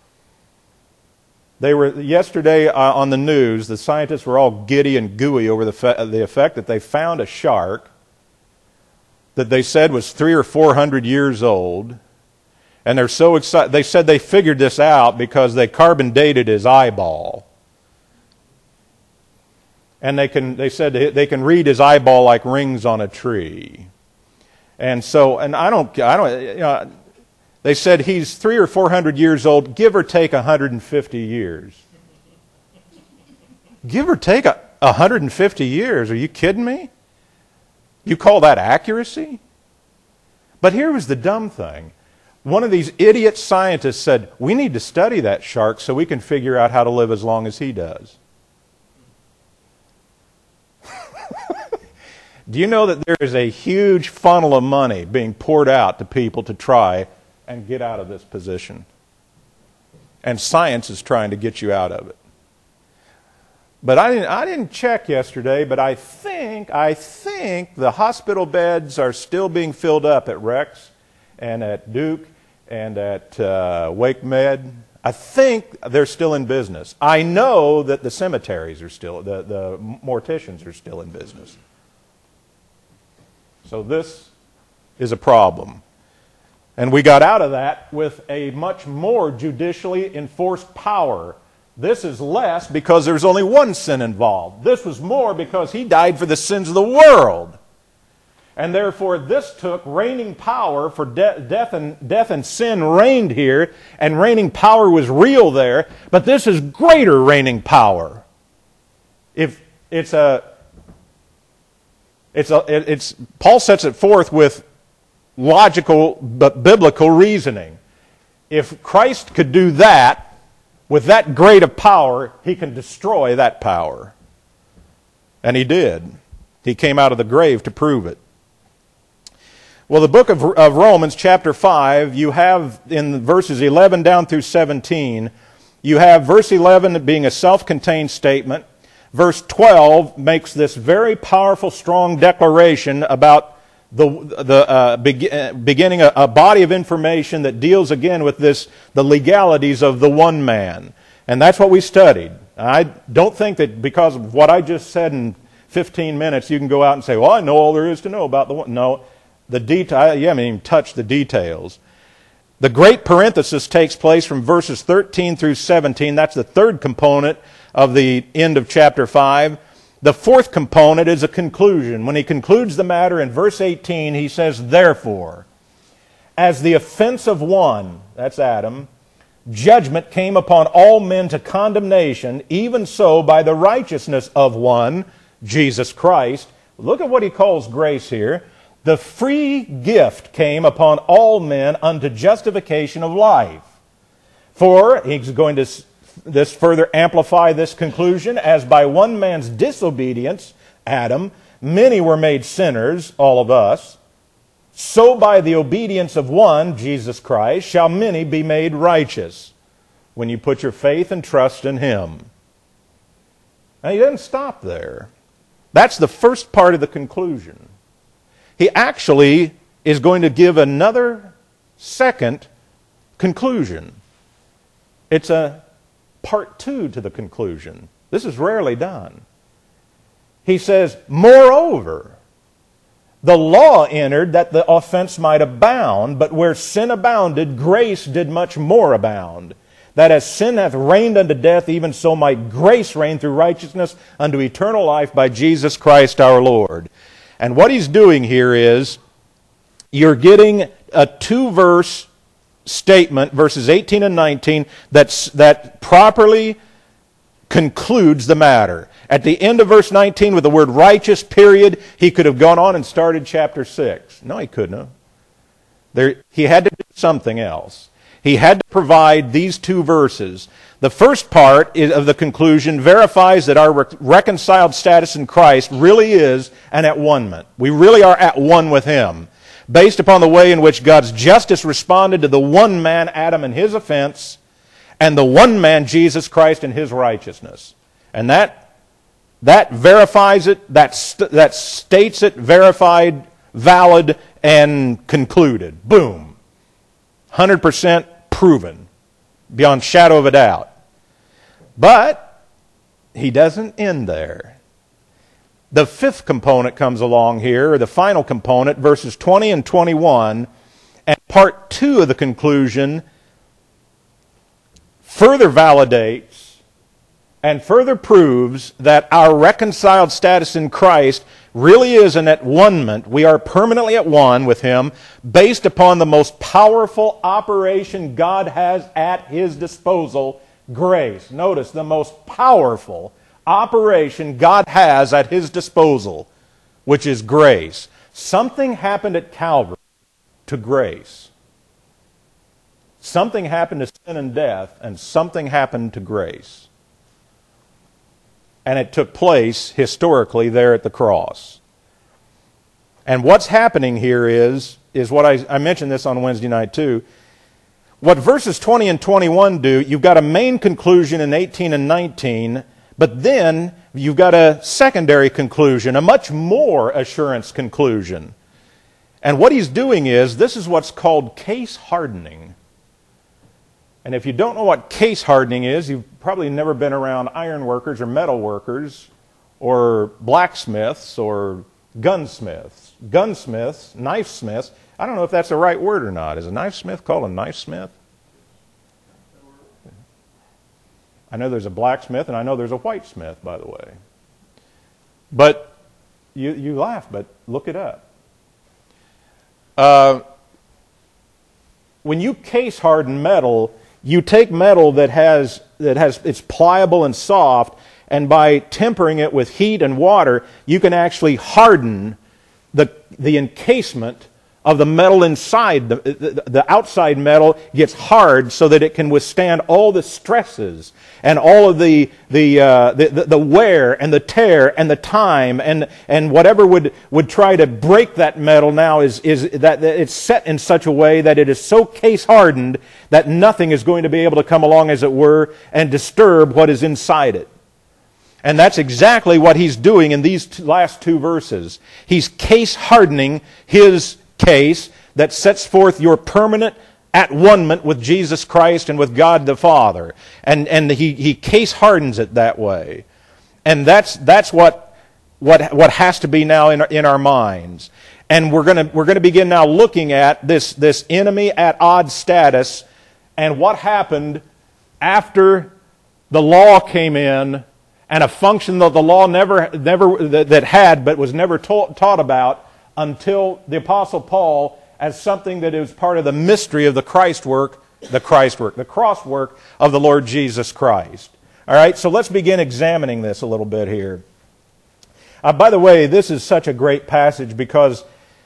They were yesterday uh, on the news, the scientists were all giddy and gooey over the, fe- the effect that they found a shark that they said was three or four hundred years old. And they're so excited. They said they figured this out because they carbon dated his eyeball. And they can, they said they can read his eyeball like rings on a tree. And so, and I don't, I don't, you know, they said he's three or four hundred years old, give or take one hundred fifty years. Give or take a, one hundred fifty years? Are you kidding me? You call that accuracy? But here was the dumb thing. One of these idiot scientists said, we need to study that shark so we can figure out how to live as long as he does. Do you know that there is a huge funnel of money being poured out to people to try and get out of this position? And science is trying to get you out of it. But I didn't, I didn't check yesterday, but I think, I think the hospital beds are still being filled up at Rex and at Duke and at uh, Wake Med. I think they're still in business. I know that the cemeteries are still, the, the morticians are still in business. So this is a problem. And we got out of that with a much more judicially enforced power. This is less because there's only one sin involved. This was more because he died for the sins of the world. And therefore, this took reigning power for de- death and death and sin reigned here, and reigning power was real there. But this is greater reigning power. If it's a, it's a, it's Paul sets it forth with logical but biblical reasoning. If Christ could do that with that great of power, he can destroy that power, and he did. He came out of the grave to prove it. Well, the book of, of Romans, chapter five, you have in verses eleven down through seventeen, you have verse eleven being a self-contained statement. Verse twelve makes this very powerful, strong declaration about the, the uh, be, beginning a, a body of information that deals again with this, the legalities of the one man. And that's what we studied. I don't think that because of what I just said in fifteen minutes, you can go out and say, well, I know all there is to know about the one. No. The detail, you haven't even touched the details. The great parenthesis takes place from verses thirteen through seventeen. That's the third component of the end of chapter five. The fourth component is a conclusion. When he concludes the matter in verse eighteen, he says, therefore, as the offense of one, that's Adam, judgment came upon all men to condemnation, even so by the righteousness of one, Jesus Christ. Look at what he calls grace here. The free gift came upon all men unto justification of life. For, he's going to this further amplify this conclusion, as by one man's disobedience, Adam, many were made sinners, all of us, so by the obedience of one, Jesus Christ, shall many be made righteous, when you put your faith and trust in him. Now, he doesn't stop there. That's the first part of the conclusion. He actually is going to give another second conclusion. It's a part two to the conclusion. This is rarely done. He says, moreover, the law entered that the offense might abound, but where sin abounded, grace did much more abound. That as sin hath reigned unto death, even so might grace reign through righteousness unto eternal life by Jesus Christ our Lord. And what he's doing here is, you're getting a two-verse statement, verses eighteen and nineteen, that's, that properly concludes the matter. At the end of verse nineteen with the word righteous, period, he could have gone on and started chapter six. No, he couldn't have. There, he had to do something else. He had to provide these two verses. The first part is, of the conclusion verifies that our rec- reconciled status in Christ really is an at one-ment. We really are at one with Him, based upon the way in which God's justice responded to the one man, Adam, and his offense, and the one man, Jesus Christ, and His righteousness. And that, that verifies it, that, st- that states it, verified, valid, and concluded. Boom. one hundred percent proven, beyond shadow of a doubt. But he doesn't end there. The fifth component comes along here, or the final component, verses twenty and twenty-one, and part two of the conclusion further validates and further proves that our reconciled status in Christ really is an at one-ment. We are permanently at one with Him based upon the most powerful operation God has at His disposal, grace. Notice, the most powerful operation God has at His disposal, which is grace. Something happened at Calvary to grace. Something happened to sin and death, and something happened to grace. And it took place historically there at the cross. And what's happening here is, is what I, I mentioned this on Wednesday night too. What verses twenty and twenty-one do, you've got a main conclusion in eighteen and nineteen, but then you've got a secondary conclusion, a much more assurance conclusion. And what he's doing is, this is what's called case hardening. And if you don't know what case hardening is, you've probably never been around iron workers or metal workers or blacksmiths or gunsmiths. Gunsmiths, knife smiths. I don't know if that's the right word or not. Is a knife smith called a knife smith? I know there's a blacksmith and I know there's a whitesmith, by the way. But you, you laugh, but look it up. Uh, when you case harden metal, you take metal that has that has it's pliable and soft, and by tempering it with heat and water, you can actually harden the the encasement of the metal inside. The, the, the outside metal gets hard so that it can withstand all the stresses and all of the the, uh, the the the wear and the tear and the time and and whatever would would try to break that metal now is is that it's set in such a way that it is so case hardened that nothing is going to be able to come along, as it were, and disturb what is inside it. And that's exactly what he's doing in these two, last two verses. He's case hardening his case that sets forth your permanent at one-ment with Jesus Christ and with God the Father. And and he, he case hardens it that way. And that's that's what what what has to be now in our, in our minds. And we're gonna we're gonna begin now looking at this, this enemy at odds status and what happened after the law came in, and a function that the law never never that, that had but was never taught, taught about until the Apostle Paul, as something that is part of the mystery of the Christ work, the Christ work, the cross work of the Lord Jesus Christ. All right, so let's begin examining this a little bit here. Uh, by the way, this is such a great passage because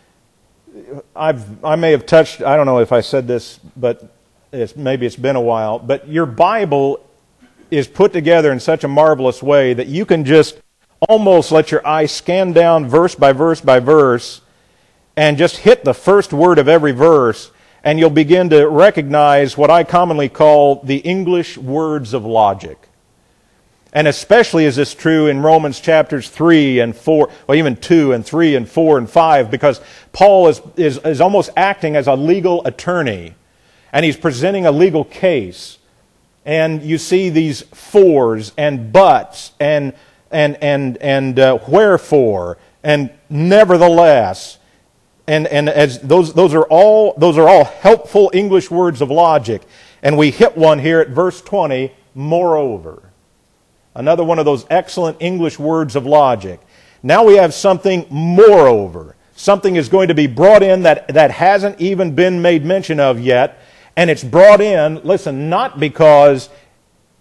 I've I may have touched, I don't know if I said this, but it's, maybe it's been a while, but your Bible is put together in such a marvelous way that you can just almost let your eye scan down verse by verse by verse and just hit the first word of every verse, and you'll begin to recognize what I commonly call the English words of logic. And especially is this true in Romans chapters three and four, or even two and three and four and five, because Paul is, is, is almost acting as a legal attorney, and he's presenting a legal case. And you see these fors and buts and and and and uh, wherefore and nevertheless, and and as those those are all those are all helpful English words of logic. And we hit one here at verse twenty. Moreover, another one of those excellent English words of logic. Now we have something moreover. Something is going to be brought in that that hasn't even been made mention of yet. And it's brought in, listen, not because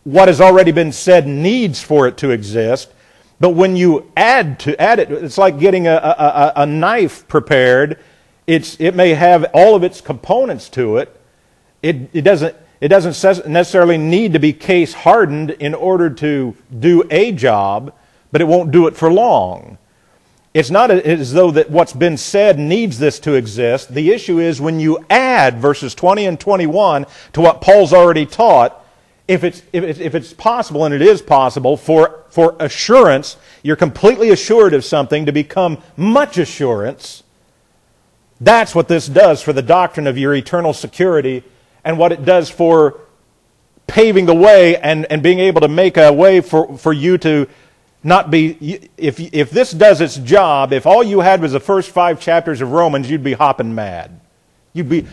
what has already been said needs for it to exist. But when you add to add it, it's like getting a, a, a knife prepared. It's, it may have all of its components to it. It, it doesn't, it doesn't necessarily need to be case hardened in order to do a job, but it won't do it for long. It's not as though that what's been said needs this to exist. The issue is when you add verses twenty and twenty-one to what Paul's already taught, if it's, if it's, if it's possible, and it is possible, for, for assurance, you're completely assured of something, to become much assurance, that's what this does for the doctrine of your eternal security, and what it does for paving the way and, and being able to make a way for, for you to not be... If, if this does its job, if all you had was the first five chapters of Romans, you'd be hopping mad. You'd be...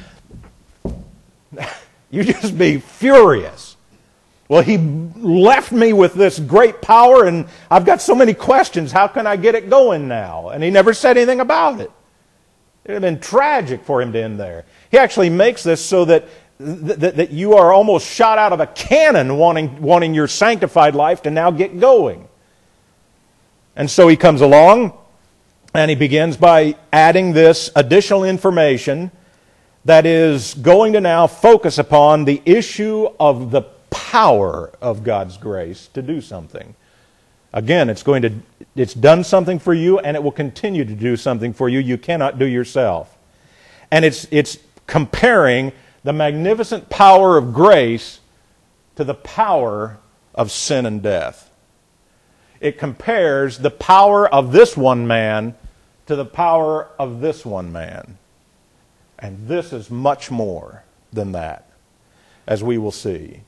You'd just be furious. Well, he left me with this great power, and I've got so many questions. How can I get it going now? And he never said anything about it. It would have been tragic for him to end there. He actually makes this so that, that, that you are almost shot out of a cannon wanting, wanting your sanctified life to now get going. And so he comes along, and he begins by adding this additional information that is going to now focus upon the issue of the power of God's grace to do something. Again, it's going to, it's done something for you, and it will continue to do something for you you cannot do yourself. And it's, it's comparing the magnificent power of grace to the power of sin and death. It compares the power of this one man to the power of this one man. And this is much more than that, as we will see.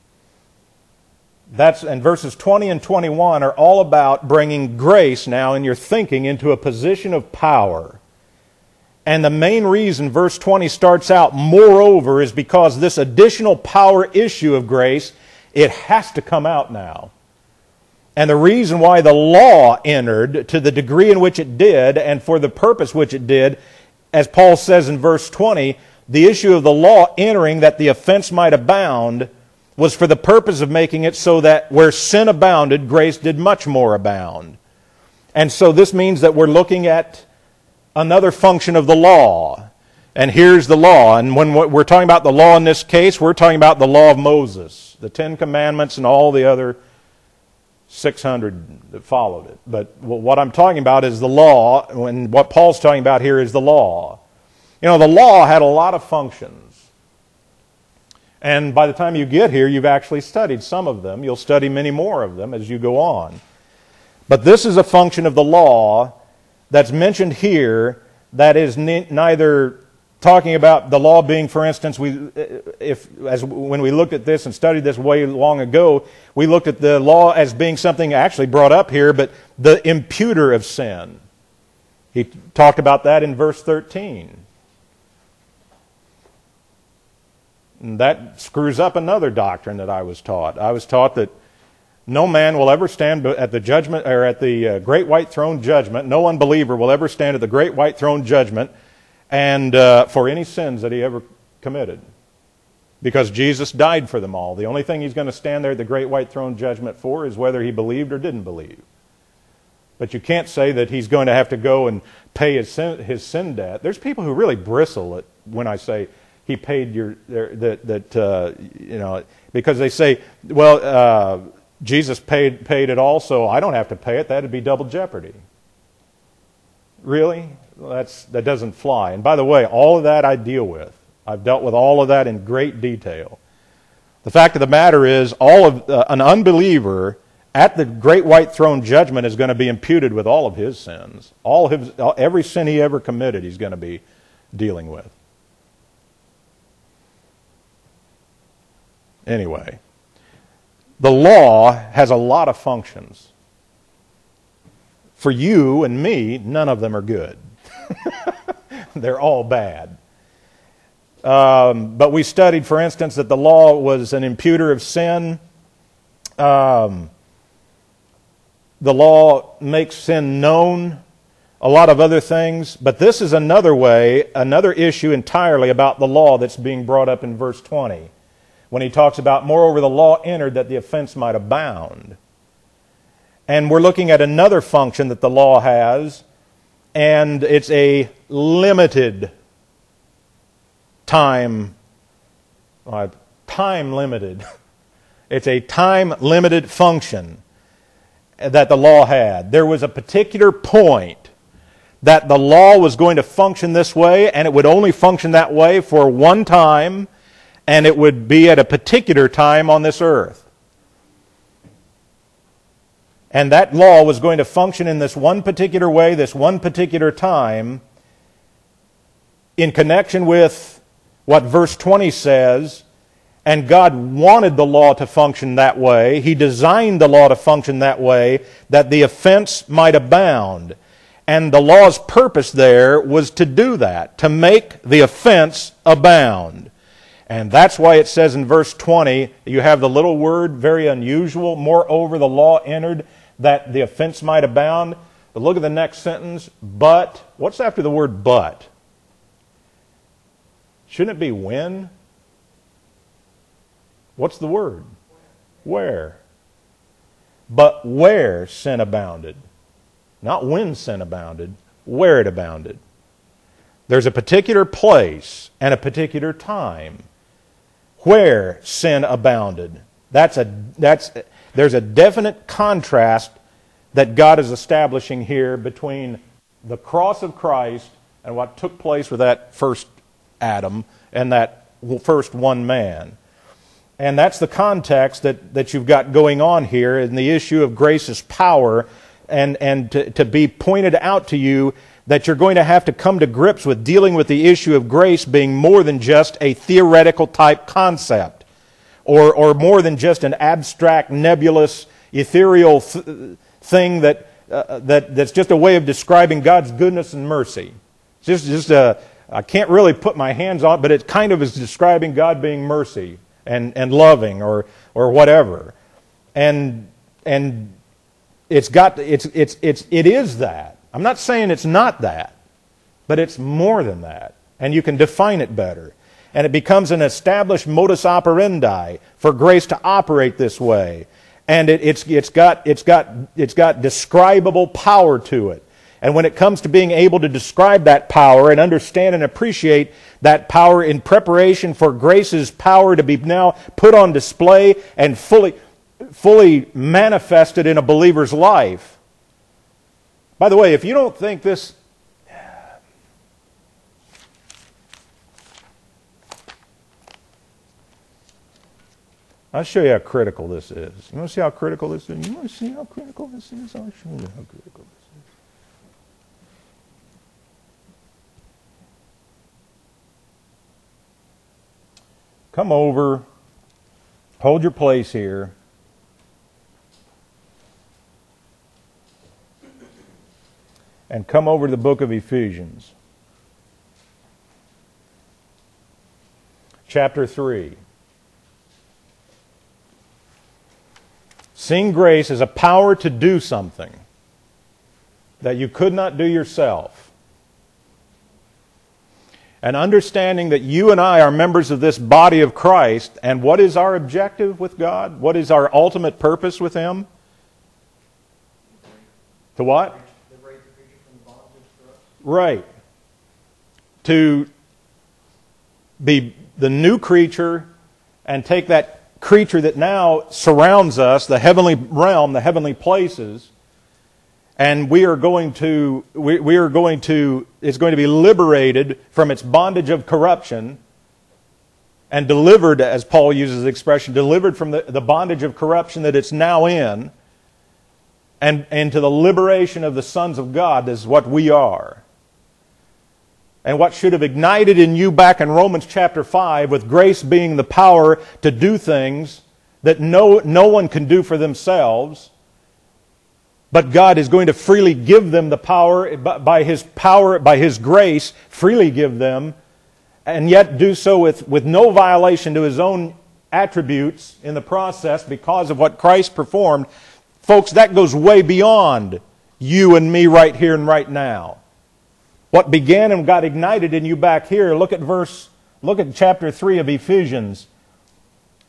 That's, and verses twenty and twenty-one are all about bringing grace now in your thinking into a position of power. And the main reason verse twenty starts out, moreover, is because this additional power issue of grace, it has to come out now. And the reason why the law entered to the degree in which it did and for the purpose which it did, as Paul says in verse twenty, the issue of the law entering that the offense might abound was for the purpose of making it so that where sin abounded, grace did much more abound. And so this means that we're looking at another function of the law. And here's the law. And when we're talking about the law in this case, we're talking about the law of Moses, the Ten Commandments and all the other six hundred that followed it. But what I'm talking about is the law, and what Paul's talking about here is the law. You know, the law had a lot of functions. And by the time you get here, you've actually studied some of them. You'll study many more of them as you go on. But this is a function of the law that's mentioned here that is ne- neither talking about the law being, for instance, we, if as when we looked at this and studied this way long ago, we looked at the law as being something actually brought up here, but the imputer of sin. He talked about that in verse thirteen. And that screws up another doctrine that I was taught. I was taught that no man will ever stand at the judgment, or at the uh, great white throne judgment. No unbeliever will ever stand at the great white throne judgment, and uh, for any sins that he ever committed, because Jesus died for them all. The only thing he's going to stand there at the great white throne judgment for is whether he believed or didn't believe. But you can't say that he's going to have to go and pay his sin, his sin debt. There's people who really bristle at when I say he paid your that that uh, you know, because they say, well, uh, Jesus paid paid it all, so I don't have to pay it. That'd be double jeopardy. Really? Well, that's that doesn't fly. And by the way, all of that I deal with. I've dealt with all of that in great detail. The fact of the matter is, all of uh, an unbeliever at the great white throne judgment is going to be imputed with all of his sins. All his every sin he ever committed, he's going to be dealing with. Anyway, the law has a lot of functions. For you and me, none of them are good. They're all bad. Um, but we studied, for instance, that the law was an imputer of sin. Um, the law makes sin known. A lot of other things. But this is another way, another issue entirely about the law that's being brought up in verse twenty. when he talks about, moreover, the law entered that the offense might abound. And we're looking at another function that the law has, and it's a limited time, uh, time limited. It's a time limited function that the law had. There was a particular point that the law was going to function this way, and it would only function that way for one time, and it would be at a particular time on this earth. And that law was going to function in this one particular way, this one particular time, in connection with what verse twenty says. And God wanted the law to function that way. He designed the law to function that way, that the offense might abound. And the law's purpose there was to do that, to make the offense abound. And that's why it says in verse twenty, you have the little word, very unusual, moreover the law entered that the offense might abound. But look at the next sentence, but. What's after the word but? Shouldn't it be when? What's the word? Where? But where sin abounded. Not when sin abounded, where it abounded. There's a particular place and a particular time where sin abounded. That's a, that's, there's a definite contrast that God is establishing here between the cross of Christ and what took place with that first Adam and that first one man. And that's the context that, that you've got going on here in the issue of grace's power, and, and to, to be pointed out to you that you're going to have to come to grips with dealing with the issue of grace being more than just a theoretical type concept, or, or more than just an abstract, nebulous, ethereal th- thing that, uh, that, that's just a way of describing God's goodness and mercy. It's just, just a, I can't really put my hands on it, but it kind of is describing God being mercy and, and loving, or or whatever. And and it's got it's it's it's it is that. I'm not saying it's not that, but it's more than that. And you can define it better. And it becomes an established modus operandi for grace to operate this way. And it, it's it's got it's got it's got describable power to it. And when it comes to being able to describe that power and understand and appreciate that power in preparation for grace's power to be now put on display and fully, fully manifested in a believer's life. By the way, if you don't think this... I'll show you how critical this is. You want to see how critical this is? You want to see how critical this is? I'll show you how critical this is. Come over, hold your place here. And come over to the book of Ephesians. Chapter three. Seeing grace as a power to do something that you could not do yourself. And understanding that you and I are members of this body of Christ, and what is our objective with God? What is our ultimate purpose with Him? To what? Right. To be the new creature and take that creature that now surrounds us, the heavenly realm, the heavenly places, and we are going to, we, we are going to, it's going to be liberated from its bondage of corruption and delivered, as Paul uses the expression, delivered from the, the bondage of corruption that it's now in, and, and to the liberation of the sons of God is what we are. And what should have ignited in you back in Romans chapter five, with grace being the power to do things that no, no one can do for themselves, but God is going to freely give them the power, by His power, by His grace, freely give them, and yet do so with, with no violation to His own attributes in the process because of what Christ performed. Folks, that goes way beyond you and me right here and right now. What began and got ignited in you back here, look at verse, look at chapter three of Ephesians.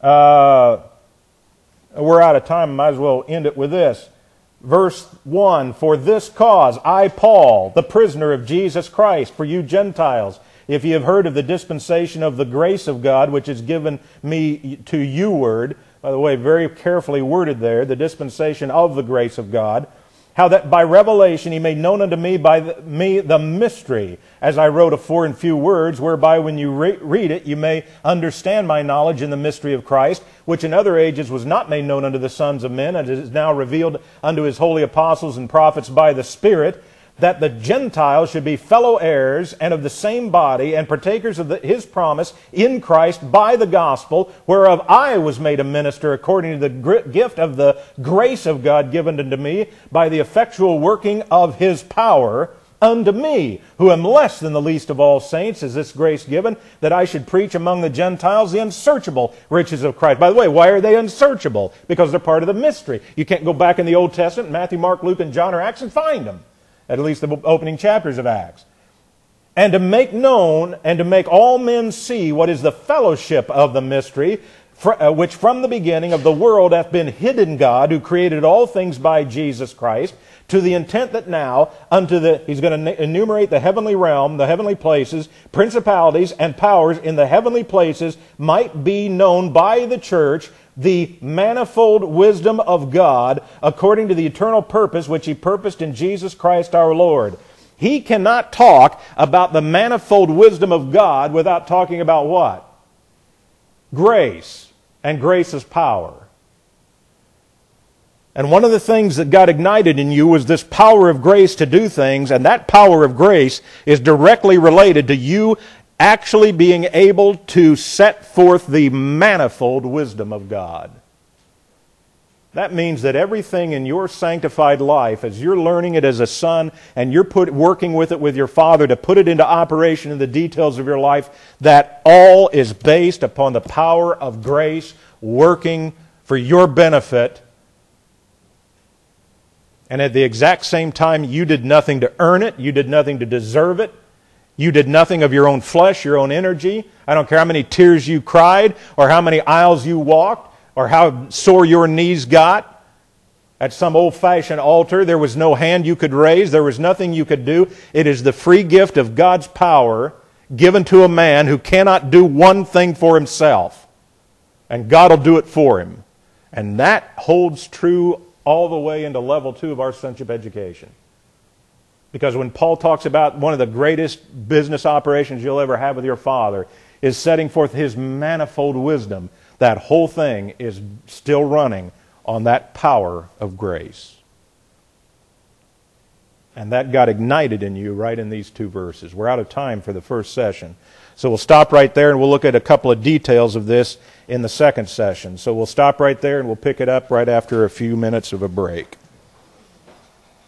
Uh, we're out of time. Might as well end it with this. Verse one, for this cause, I, Paul, the prisoner of Jesus Christ, for you Gentiles, if ye have heard of the dispensation of the grace of God, which is given me to you word, by the way, very carefully worded there, the dispensation of the grace of God, how that by revelation he made known unto me by the, me the mystery, as I wrote afore in few words, whereby when you re- read it you may understand my knowledge in the mystery of Christ, which in other ages was not made known unto the sons of men, and is now revealed unto his holy apostles and prophets by the Spirit, that the Gentiles should be fellow heirs and of the same body and partakers of the, his promise in Christ by the gospel, whereof I was made a minister according to the gr- gift of the grace of God given unto me by the effectual working of his power unto me, who am less than the least of all saints, is this grace given, that I should preach among the Gentiles the unsearchable riches of Christ. By the way, why are they unsearchable? Because they're part of the mystery. You can't go back in the Old Testament, Matthew, Mark, Luke, and John, or Acts, and find them. At least the opening chapters of Acts. And to make known and to make all men see what is the fellowship of the mystery, which from the beginning of the world hath been hid in God, who created all things by Jesus Christ, to the intent that now unto the, he's going to enumerate the heavenly realm, the heavenly places, principalities and powers in the heavenly places, might be known by the church the manifold wisdom of God according to the eternal purpose which he purposed in Jesus Christ our Lord. He cannot talk about the manifold wisdom of God without talking about what? Grace, and grace's power. And one of the things that got ignited in you was this power of grace to do things, and that power of grace is directly related to you actually being able to set forth the manifold wisdom of God. That means that everything in your sanctified life, as you're learning it as a son and you're put, working with it with your Father to put it into operation in the details of your life, that all is based upon the power of grace working for your benefit. And at the exact same time, you did nothing to earn it, you did nothing to deserve it. You did nothing of your own flesh, your own energy. I don't care how many tears you cried, or how many aisles you walked, or how sore your knees got. At some old-fashioned altar, there was no hand you could raise. There was nothing you could do. It is the free gift of God's power given to a man who cannot do one thing for himself. And God will do it for him. And that holds true all the way into level two of our sonship education. Because when Paul talks about one of the greatest business operations you'll ever have with your Father is setting forth his manifold wisdom, that whole thing is still running on that power of grace. And that got ignited in you right in these two verses. We're out of time for the first session. So we'll stop right there and we'll look at a couple of details of this in the second session. So we'll stop right there and we'll pick it up right after a few minutes of a break.